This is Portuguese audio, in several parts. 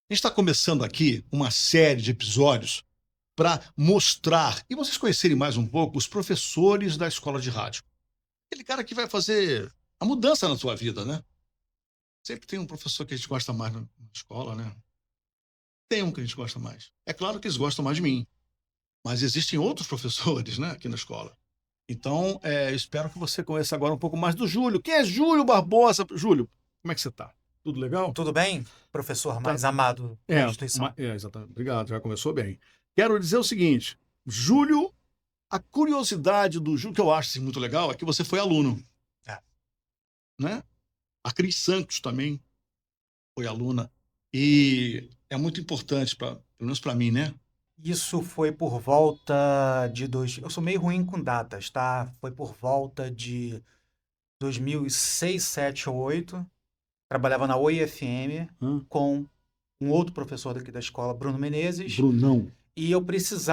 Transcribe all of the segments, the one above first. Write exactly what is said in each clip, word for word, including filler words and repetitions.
A gente está começando aqui uma série de episódios para mostrar e vocês conhecerem mais um pouco os professores da escola de rádio. Aquele cara que vai fazer a mudança na sua vida, né? Sempre tem um professor que a gente gosta mais na na escola, né? Tem um que a gente gosta mais. É claro que eles gostam mais de mim, mas existem outros professores, né, aqui na escola. Então, eh, espero que você conheça agora um pouco mais do Júlio. Quem é Júlio Barbosa? Júlio, como é que você tá? Tudo legal? Tudo bem, professor Tá. mais amado da É, ma instituição? é, exatamente. Obrigado, já começou bem. Quero dizer o seguinte, Júlio, a curiosidade do Júlio, que eu acho assim, muito legal, é que você foi aluno, É. né? A Cris Santos também foi aluna. E é muito importante, pra, pelo menos para mim, né? Isso foi por volta de dois. Eu sou meio ruim com datas, tá? Foi por volta de dois mil e seis, sete ou oito. Trabalhava na Oi F M Hã? com um outro professor daqui da escola, Bruno Menezes, Brunão. e eu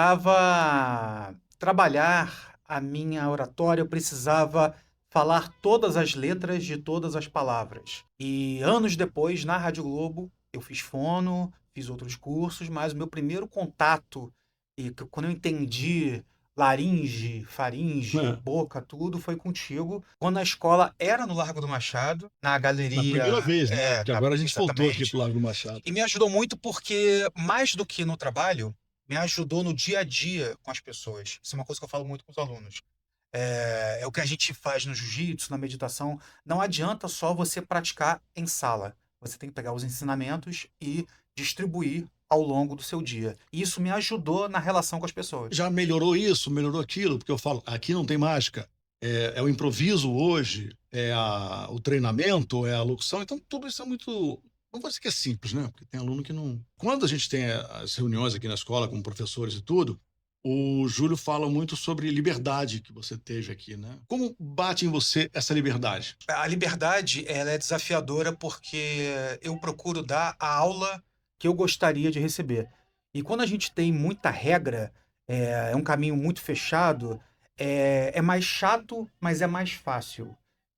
precisava trabalhar a minha oratória, eu precisava falar todas as letras de todas as palavras. E anos depois, na Rádio Globo, eu fiz fono, fiz outros cursos, mas o meu primeiro contato, e que- quando eu entendi laringe, faringe, É, boca, tudo, foi contigo. Quando a escola era no Largo do Machado, na na primeira galeria. vez, né? É, Porque na- agora a gente voltou aqui exatamente. pro Largo do Machado. E me ajudou muito porque, mais do que no trabalho, me ajudou no dia a dia com as pessoas. Isso é uma coisa que eu falo muito com os alunos. É, é o que a gente faz no jiu-jitsu, na meditação. Não adianta só você praticar em sala. Você tem que pegar os ensinamentos e distribuir ao longo do seu dia. E isso me ajudou na relação com as pessoas. Já melhorou isso, melhorou aquilo, porque eu falo, aqui não tem mágica. É, é o improviso hoje, é a, o treinamento, é a locução, então tudo isso é muito. Não vou dizer que é simples, né? Porque tem aluno que não. Quando a gente tem as reuniões aqui na escola com professores e tudo, o Júlio fala muito sobre liberdade que você teve aqui, né? Como bate em você essa liberdade? A liberdade, ela é desafiadora porque eu procuro dar a aula que eu gostaria de receber. E quando a gente tem muita regra, é, é um caminho muito fechado, é, é mais chato, mas é mais fácil.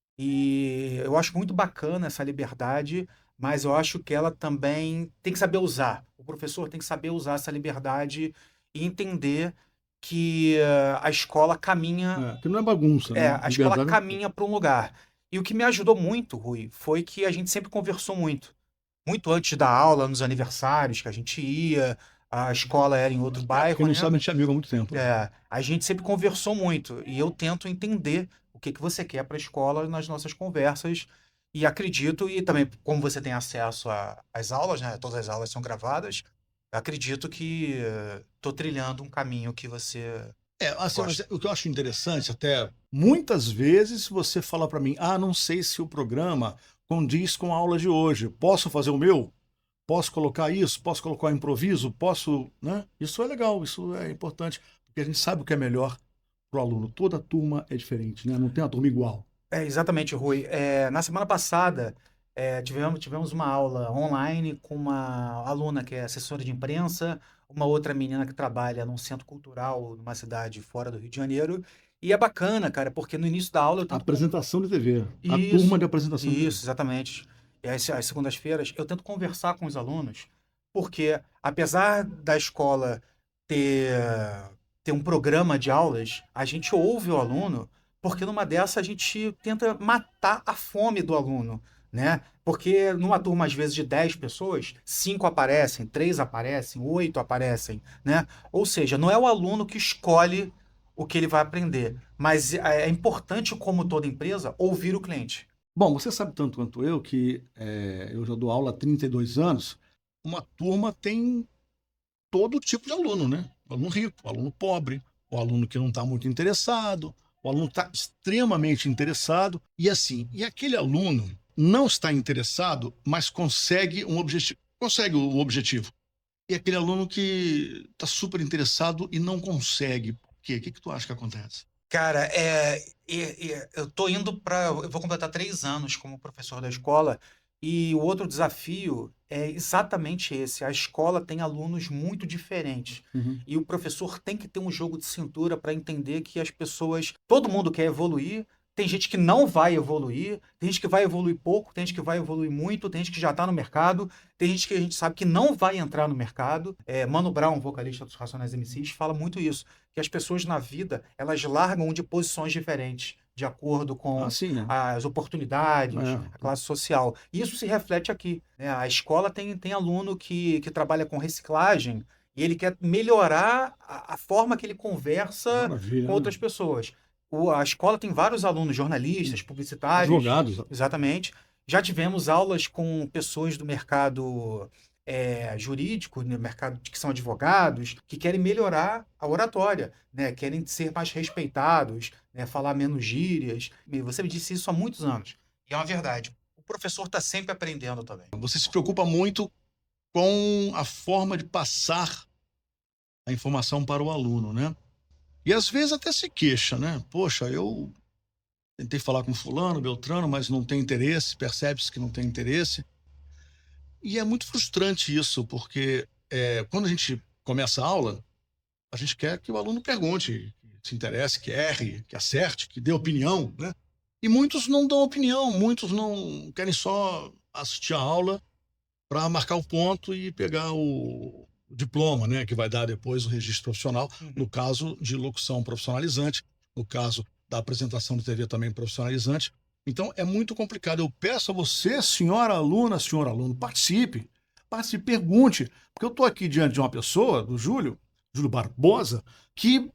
E eu acho muito bacana essa liberdade, mas eu acho que ela também tem que saber usar. O professor tem que saber usar essa liberdade e entender que eh, a escola caminha É, que não é bagunça, é, né? a escola Liberdade. caminha para um lugar. E o que me ajudou muito, Rui, foi que a gente sempre conversou muito. Muito antes da aula, nos aniversários que a gente ia, a escola era em outro É, porque bairro, não né? sabe, a gente é amigo há muito tempo. É, a gente sempre conversou muito. E eu tento entender o que que você quer para a escola nas nossas conversas. E acredito, e também, como você tem acesso a- às aulas, né? Todas as aulas são gravadas, acredito que estou trilhando um caminho que você É, assim, mas gosta. o que eu acho interessante até, muitas vezes você fala para mim: "Ah, não sei se o programa condiz com a aula de hoje. Posso fazer o meu? Posso colocar isso? Posso colocar o improviso? Posso", né? Isso é legal, isso é importante, porque a gente sabe o que é melhor para o aluno. Toda turma é diferente, né? Não tem uma turma igual. É, exatamente, Rui. É, na semana passada, é, tivemos, tivemos uma aula online com uma aluna que é assessora de imprensa, uma outra menina que trabalha num centro cultural numa cidade fora do Rio de Janeiro. E é bacana, cara, porque no início da aula eu tento. con- Apresentação de T V, a turma de Isso, apresentação de T V. isso, exatamente. E às, às segundas-feiras eu tento conversar com os alunos, porque apesar da escola ter, ter um programa de aulas, a gente ouve o aluno, porque numa dessa a gente tenta matar a fome do aluno, né? Porque numa turma, às vezes, de dez pessoas, cinco aparecem, três aparecem, oito aparecem, né? Ou seja, não é o aluno que escolhe o que ele vai aprender, mas é é importante, como toda empresa, ouvir o cliente. Bom, você sabe tanto quanto eu que, eh, eu já dou aula há trinta e dois anos, uma turma tem todo tipo de aluno, né? O aluno rico, o aluno pobre, o aluno que não está muito interessado, o aluno está extremamente interessado. E assim, e aquele aluno não está interessado, mas consegue um objetivo, consegue o objetivo. E aquele aluno que está super interessado e não consegue. Por quê? O que, que tu acha que acontece? Cara, é, e- e eu tô indo para, eu vou completar três anos como professor da escola e o outro desafio é exatamente esse. A escola tem alunos muito diferentes Uhum. e o professor tem que ter um jogo de cintura para entender que as pessoas, todo mundo quer evoluir, tem gente que não vai evoluir, tem gente que vai evoluir pouco, tem gente que vai evoluir muito, tem gente que já está no mercado, tem gente que a gente sabe que não vai entrar no mercado. É, Mano Brown, vocalista dos Racionais M Cs, fala muito isso, que as pessoas na vida, elas largam de posições diferentes, de acordo com Assim, né? as oportunidades, É. a classe social. E isso se reflete aqui, né? A escola tem, tem aluno que, que trabalha com reciclagem e ele quer melhorar a, a forma que ele conversa Maravilha, com né? outras pessoas. O- a escola tem vários alunos, jornalistas, publicitários. Advogados. Exatamente. Já tivemos aulas com pessoas do mercado é, jurídico, no mercado de- que são advogados, que querem melhorar a oratória, né? Querem ser mais respeitados, né? Falar menos gírias. E você me disse isso há muitos anos. E é uma verdade. O professor está sempre aprendendo também. Você se preocupa muito com a forma de passar a informação para o aluno, né? E às vezes até se queixa, né? Poxa, eu tentei falar com fulano, Beltrano, mas não tem interesse, percebe-se que não tem interesse. E é muito frustrante isso, porque é, quando a gente começa a aula, a gente quer que o aluno pergunte, que se interesse, que erre, que acerte, que dê opinião, né? E muitos não dão opinião, muitos não querem só assistir a aula para marcar o ponto e pegar o diploma, né, que vai dar depois o registro profissional, Uhum. no caso de locução profissionalizante, no caso da apresentação de T V também profissionalizante. Então, é muito complicado. Eu peço a você, senhora aluna, senhor aluno, participe, participe, pergunte, porque eu estou aqui diante de uma pessoa, do Júlio, Júlio Barbosa, que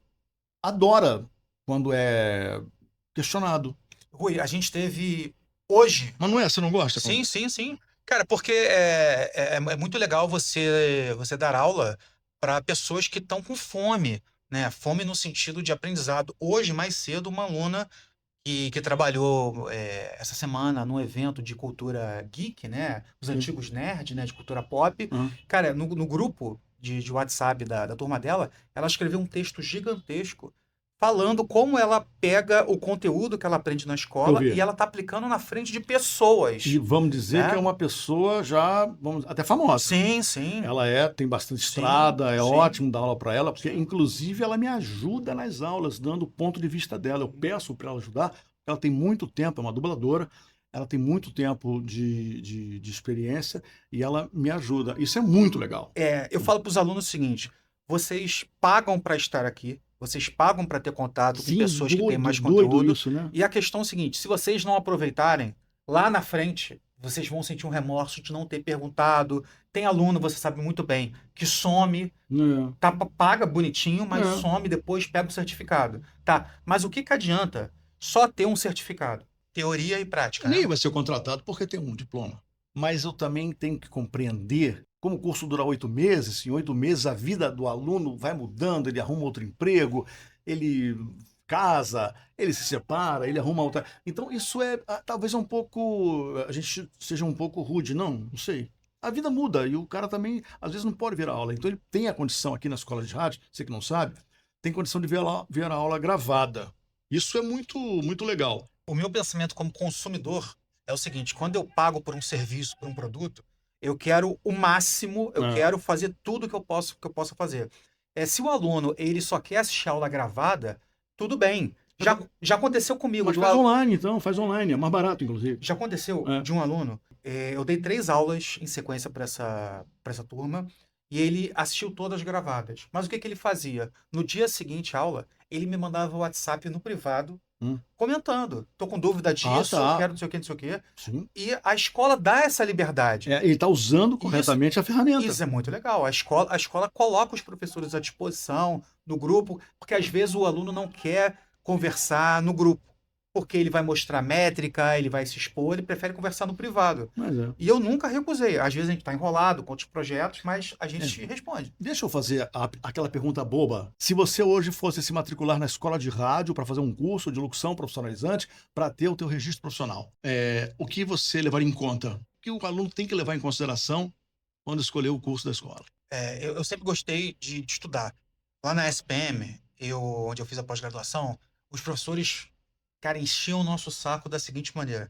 adora quando é questionado. Rui, a gente teve hoje. Mas não é? Você não gosta? Sim, sim, sim. Cara, porque é, é, é muito legal você, você dar aula para pessoas que estão com fome, né? Fome no sentido de aprendizado. Hoje, mais cedo, uma aluna que, que trabalhou é, essa semana num evento de cultura geek, né? Os Sim. antigos nerds, né? De cultura pop. Uhum. Cara, no, no grupo de, de WhatsApp da, da turma dela, ela escreveu um texto gigantesco falando como ela pega o conteúdo que ela aprende na escola Eu vi. e ela tá aplicando na frente de pessoas. E vamos dizer né? que é uma pessoa já, vamos, até famosa. Sim, sim. Ela é, tem bastante Sim, estrada, é sim. ótimo dar aula para ela, porque inclusive ela me ajuda nas aulas, dando o ponto de vista dela. Eu peço para ela ajudar, porque ela tem muito tempo, é uma dubladora, ela tem muito tempo de, de, de experiência e ela me ajuda. Isso é muito legal. É, eu falo para os alunos o seguinte: vocês pagam para estar aqui, vocês pagam para ter contato com Sim, pessoas que têm doido, mais doido conteúdo. isso, né? E a questão é o seguinte: se vocês não aproveitarem, lá na frente, vocês vão sentir um remorso de não ter perguntado. Tem aluno, você sabe muito bem, que some, É. tá, paga bonitinho, mas É. some depois, pega o certificado. Tá, mas o que que adianta só ter um certificado? Teoria e prática, Nem né? vai ser contratado porque tem um diploma. Mas eu também tenho que compreender, como o curso dura oito meses, em oito meses a vida do aluno vai mudando, ele arruma outro emprego, ele casa, ele se separa, ele arruma outra. Então isso é, ah, talvez um pouco, a gente seja um pouco rude, não, não sei. A vida muda e o cara também, às vezes, não pode ver a aula. Então ele tem a condição aqui na escola de rádio, você que não sabe, tem condição de ver a, ver a aula gravada. Isso é muito, muito legal. O meu pensamento como consumidor é o seguinte: quando eu pago por um serviço, por um produto, eu quero o máximo, eu É. quero fazer tudo que eu posso que eu possa fazer. É, se o aluno ele só quer assistir a aula gravada, tudo bem. Já, já aconteceu comigo. Mas do faz al- online, então, faz online, é mais barato, inclusive. Já aconteceu É. de um aluno. é, eu dei três aulas em sequência para essa, para essa turma e ele assistiu todas gravadas. Mas o que, que ele fazia? No dia seguinte à aula, ele me mandava o WhatsApp no privado Hum. comentando. Tô com dúvida disso, tá. quero não sei o que, não sei o que. Sim. E a escola dá essa liberdade. É, ele está usando corretamente a ferramenta. Isso é muito legal. A escola, a escola coloca os professores à disposição no grupo, porque às vezes o aluno não quer conversar no grupo, porque ele vai mostrar métrica, ele vai se expor, ele prefere conversar no privado. Mas é. E eu nunca recusei. Às vezes a gente está enrolado com outros projetos, mas a gente responde. Deixa eu fazer a- aquela pergunta boba. Se você hoje fosse se matricular na escola de rádio para fazer um curso de locução profissionalizante para ter o teu registro profissional, é, o que você levaria em conta? O que o aluno tem que levar em consideração quando escolher o curso da escola? É, eu, eu sempre gostei de, de estudar. Lá na S P M, eu, onde eu fiz a pós-graduação, os professores, cara, enchiam o nosso saco da seguinte maneira.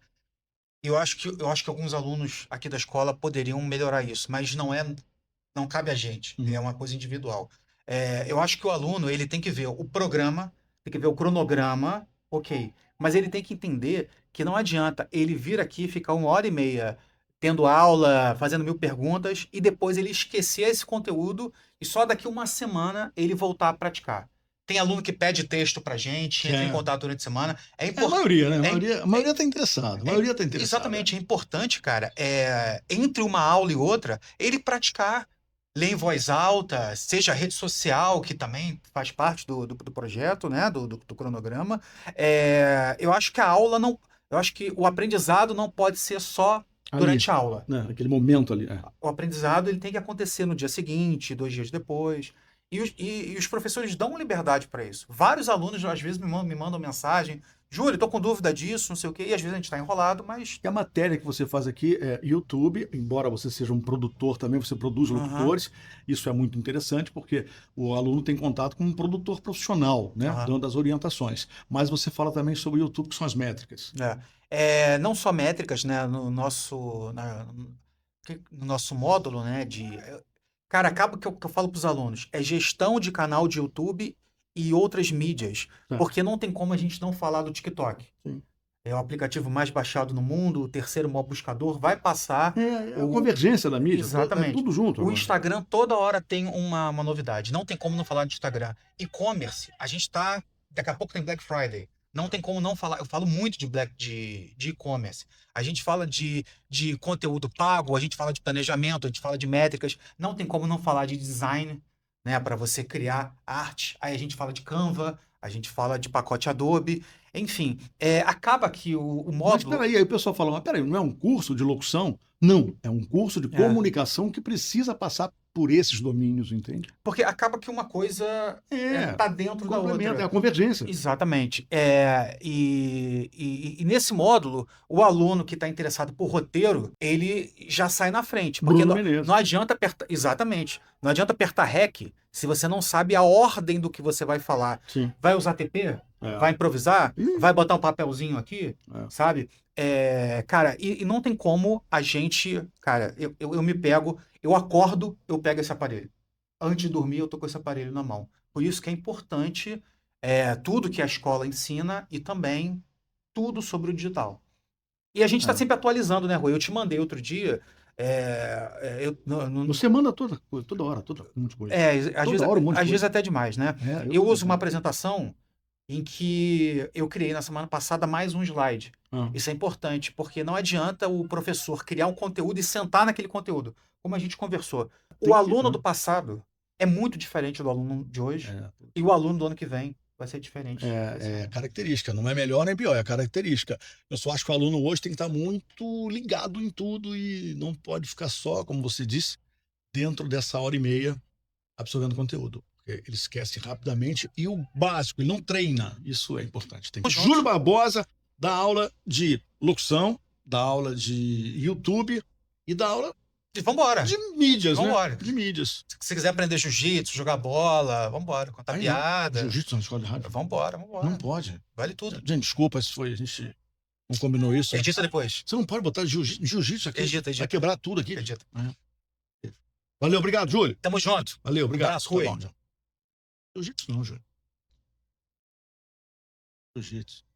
Eu acho que, eu acho que alguns alunos aqui da escola poderiam melhorar isso, mas não é, não cabe a gente. Uhum. É uma coisa individual. É, eu acho que o aluno ele tem que ver o programa, tem que ver o cronograma Ok. Mas ele tem que entender que não adianta ele vir aqui ficar uma hora e meia tendo aula, fazendo mil perguntas, e depois ele esquecer esse conteúdo e só daqui uma semana ele voltar a praticar. Tem aluno que pede texto pra gente, entra em É. contato durante a semana. É É a importante. maioria, né? A É, maioria, a maioria tá interessada. A maioria tá é, interessada. exatamente, é importante, cara, é, entre uma aula e outra, ele praticar, ler em voz alta, seja rede social, que também faz parte do, do, do projeto, né, do, do, do cronograma. É, eu acho que a aula não, eu acho que o aprendizado não pode ser só Ali, durante a aula. né? Aquele momento ali. É. O aprendizado ele tem que acontecer no dia seguinte, dois dias depois. E os, e, e os professores dão liberdade para isso. Vários alunos, às vezes, me mandam, me mandam mensagem: Júlio, estou com dúvida disso, não sei o quê. E às vezes a gente está enrolado, mas. E a matéria que você faz aqui é YouTube, embora você seja um produtor também, você produz Aham. locutores. Isso é muito interessante, porque o aluno tem contato com um produtor profissional, né? Aham. Dando as orientações. Mas você fala também sobre o YouTube, que são as métricas. É. É, não só métricas, né? No nosso, na- no nosso módulo, né? De, cara, acaba que eu, que eu falo para os alunos: é gestão de canal de YouTube e outras mídias. Tá. Porque não tem como a gente não falar do TikTok. Sim. É o aplicativo mais baixado no mundo, o terceiro maior buscador, vai passar. É, é a O- convergência da mídia. Exatamente. É tudo junto O agora. Instagram toda hora tem uma, uma novidade. Não tem como não falar de Instagram. E-commerce, a gente tá. Daqui a pouco tem Black Friday. Não tem como não falar. Eu falo muito de Black de, de e-commerce. A gente fala de, de conteúdo pago, a gente fala de planejamento, a gente fala de métricas. Não tem como não falar de design, né? Para você criar arte. Aí a gente fala de Canva, a gente fala de pacote Adobe. Enfim, é, acaba que o, o Mas módulo. peraí, aí o pessoal fala, mas peraí, não é um curso de locução? Não, é um curso de É. comunicação que precisa passar por esses domínios, entende? Porque acaba que uma coisa É, é, tá dentro da complementa, outra. é a convergência. Exatamente. É, e, e- e nesse módulo, o aluno que está interessado por roteiro, ele já sai na frente. Porque Bruno não, Menezes. não adianta apertar. Exatamente. Não adianta apertar REC se você não sabe a ordem do que você vai falar. Sim. Vai usar T P? É. Vai improvisar? Ih. Vai botar um papelzinho aqui? É. Sabe? É, cara, e, e não tem como a gente. Cara, eu, eu, eu me pego, eu acordo, eu pego esse aparelho. Antes de dormir, eu tô com esse aparelho na mão. Por isso que é importante é, tudo que a escola ensina e também tudo sobre o digital. E a gente está É. sempre atualizando, né, Rui? Eu te mandei outro dia. É, é, eu, no- no- Você manda toda coisa, toda hora, toda um monte de coisa. é, às Toda vezes, hora um monte de às vezes coisa. até demais, né? É, Eu tô uso uma pensando. apresentação em que eu criei na semana passada mais um slide. Ah, Isso é importante, porque não adianta o professor criar um conteúdo e sentar naquele conteúdo, como a gente conversou. Tem O que- aluno ah. do passado é muito diferente do aluno de hoje, é, e o aluno do ano que vem vai ser diferente. é, é característica, não é melhor nem pior, é característica. Eu só acho que o aluno hoje tem que estar muito ligado em tudo e não pode ficar só, como você disse, dentro dessa hora e meia absorvendo conteúdo. Porque ele esquece rapidamente e o básico, ele não treina. Isso é importante. Tem que... Juntos. Júlio Barbosa dá aula de locução, dá aula de YouTube e dá aula E vambora. de mídias, Vambora. né? De mídias. Se você quiser aprender jiu-jitsu, jogar bola, vambora. Contar Aí, piada. Jiu-jitsu na escola de rádio? Vambora, vambora. Não pode. Vale tudo. Gente, desculpa se foi, a gente não combinou isso. Edita depois. Você não pode botar jiu-jitsu jiu aqui. Edita, edita. Vai quebrar tudo aqui. Edita. É. Valeu, obrigado, Júlio. Tamo junto. Valeu, obrigado. Abraço, Rui. Tá bom, Jiu-jitsu não, Júlio. Jiu-jitsu.